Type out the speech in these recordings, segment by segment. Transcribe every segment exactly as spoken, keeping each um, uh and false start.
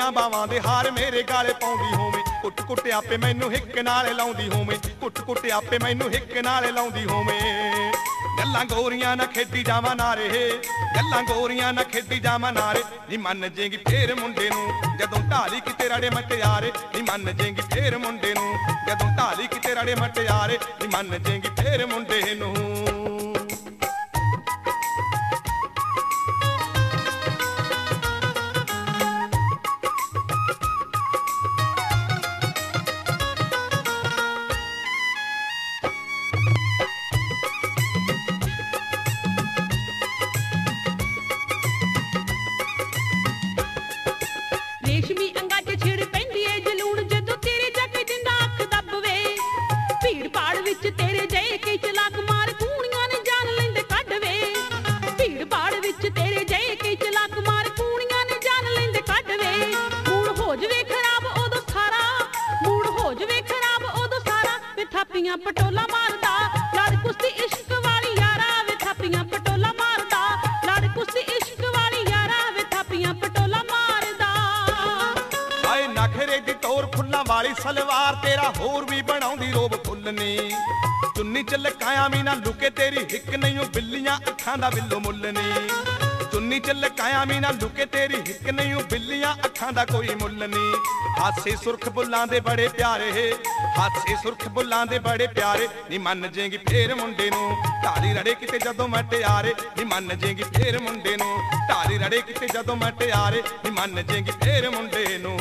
ਗੋਰੀਆਂ ਬਾਵਾਂ ਦੇ ਹਾਰ ਮੇਰੇ ਗਾਲੇ ਪਾਉਂਦੀ ਹੋਵੇਂ ਕੁੱਟ ਕੁੱਟ ਆਪੇ ਮੈਨੂੰ ਹਿੱਕ ਨਾਲ ਲਾਉਂਦੀ ਹੋਵੇਂ ਕੁੱਟ ਕੁੱਟ ਆਪੇ ਮੈਨੂੰ ਹਿੱਕ ਨਾਲ ਲਾਉਂਦੀ ਹੋਵੇਂ ਗੱਲਾਂ ਗੋਰੀਆਂ ਨਾ ਖੇਡੀ ਜਾਵਾਂ ਨਾਰੇ ਗੱਲਾਂ ਗੋਰੀਆਂ ਨਾ ਖੇਡੀ ਜਾਵਾਂ ਨਾਰੇ ਨੀ ਮੰਨ ਜੇਗੀ ਫੇਰ ਮੁੰਡੇ ਨੂੰ ਜਦੋਂ ਢਾਲੀ ਕਿਤੇ ਰੜੇ ਮਟਿਆਰੇ ਨੀ ਮੰਨ ਜੇਗੀ ਫੇਰ ਮੁੰਡੇ ਨੂੰ ਜਦੋਂ ਢਾਲੀ ਕਿਤੇ ਰੜੇ ਮਟਿਆਰੇ ਨੀ ਮੰਨ ਜੇਗੀ ਫੇਰ ਮੁੰਡੇ ਨੂੰ रेशमी अंगा च छिड़ पैंदी है जलून जदों तेरे जग जिंदा अख दबवे भीड़ भाड़ विच तेरे जय के चलाक मार कूणियां ने जान लैंदे कढवे भीड़ भाड़ विच तेरे जय के चलाक मार कूणियां ने जान लैंदे कढवे मूड हो जवे खराब ओदों सारा मूड हो जवे खराब ओदों सारा वे थापियां पटोला मारदा लड़ कुश्ती इश्क वाली यारा वे थापियां पटोला मारदा लड़ कुश्ती इश्क वाली यारा वे थापियां पटोला नखरे दी टोर फुल्लां वाली सलवार तेरा होर भी बनाउंदी रोब फुल्लनी चुन्नी च लकाया भी ना लुके तेरी हिक नहीं बिल्लियां अखां दा बिल्लो मुल्लनी चुन्नी च लकाया भी ना लुके तेरी हिक नहीं बिल्लियां अखां दा कोई मुल्लनी हासे सुर्ख बुल्लां दे बड़े प्यारे हासे सुर्ख बुल्लां दे बड़े प्यारे नी मन जेगी फेर मुंडे नूं ढाली रड़े किते जदों मटियारे नी मन जेगी फेर मुंडे नूं ढाली रड़े किते जदों मटियारे नी मन जेगी फेर मुंडे नूं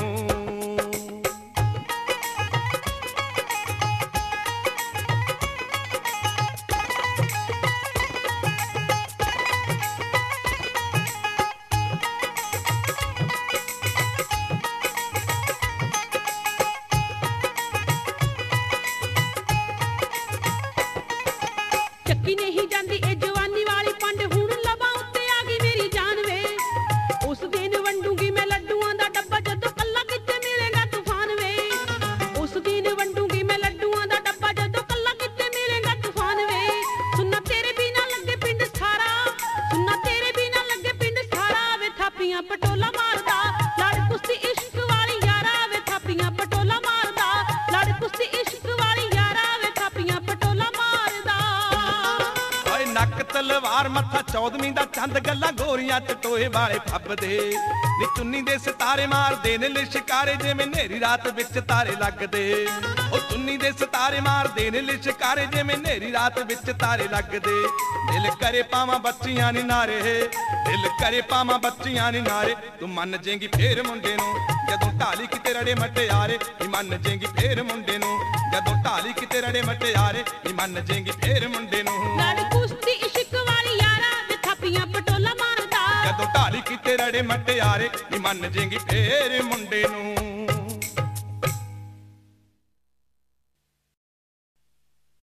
ਚੱਕੀ ਨਹੀਂ ਜਾਂਦੀ ਇਹ ਜਵਾਨੀ ਵਾਲੀ ਪੰਡ ਹੁਣ ਲਬਾਂ ਉੱਤੇ ਆ ਗਈ ਮੇਰੀ ਜਾਨ ਵੇ ਉਸ ਦਿਨ ਵੰਡੂਗੀ ਮੈਂ ਲੱਡੂਆਂ ਦਾ ਡੱਬਾ ਜਦੋਂ ਕੱਲਾ ਕਿਤੇ ਮਿਲੇਗਾ ਤੂਫਾਨ ਵੇ ਉਸ ਦਿਨ ਵੰਡੂਗੀ ਮੈਂ ਲੱਡੂਆਂ ਦਾ ਡੱਬਾ ਜਦੋਂ ਕੱਲਾ ਕਿਤੇ ਮਿਲੇਗਾ ਤੂਫਾਨ ਵੇ ਸੁਣਨਾ ਤੇਰੇ ਬਿਨਾ ਲੱਗੇ ਪਿੰਡ ਸਾਰਾ ਸੁਣਨਾ ਤੇਰੇ ਬਿਨਾ ਲੱਗੇ ਪਿੰਡ ਸਾਰਾ ਵੇ ਥਾਪੀਆਂ ਪਟੋਲਾ ਮਾਰਦਾ ਲੜ ਕੁਸ਼ਤੀ ਇਸ਼ਕ ਵਾਲੀ ਯਾਰਾ ਵੇ ਥਾਪੀਆਂ ਪਟੋਲਾ ਮਾਰਦਾ ਲੜ ਕੁਸ਼ਤੀ ਇਸ਼ਕ ਵਾਲੀ ਯਾਰਾ ਵੇ ਥਾਪੀਆਂ ਪਟੋਲਾ ਮਾਰਦਾ नक तलवार मथा चौदवीं दा चंद गल्लां गोरियां च टोए वाले फबदे नी चुन्नी दे सितारे मारदे ने लिशकारे जिवें नेरी रात विच तारे लगदे ओ चुन्नी दे सितारे मारदे ने लिशकारे जिवें नेरी रात विच तारे लगदे दिल करे पावां बच्चियां नी नारे दिल करे पावां बच्चियां नी नारे तू मन जेंगी फेर मुंडे नूं जदों ढाली किते रड़े मटियारे नी मन जेंगी फेर मुंडे नूं जदों ढाली किते रड़े मटियारे नी मन जेंगी फेर मुंडे नूं ਜਦੋਂ ਢਾਲੀ ਕਿਤੇ ਰੜੇ ਮਟਿਆਰੇ ਨੀ ਮੰਨ ਜੇਗੀ ਫੇਰ ਮੁੰਡੇ ਨੂੰ।